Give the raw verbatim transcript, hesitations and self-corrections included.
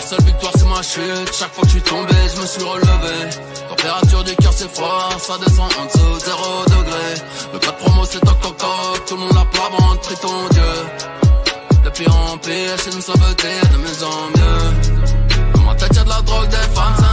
seule victoire c'est ma chute. Chaque fois que je suis tombé, je me suis relevé. Température du cœur c'est froid, ça descend en dessous zéro degré. Le code promo c'est toc toc toc, tout le monde a pas bande, prie ton Dieu. De pire en pire, c'est une sauveté de mieux en mieux. Dans ma tête y'a de la drogue, des femmes,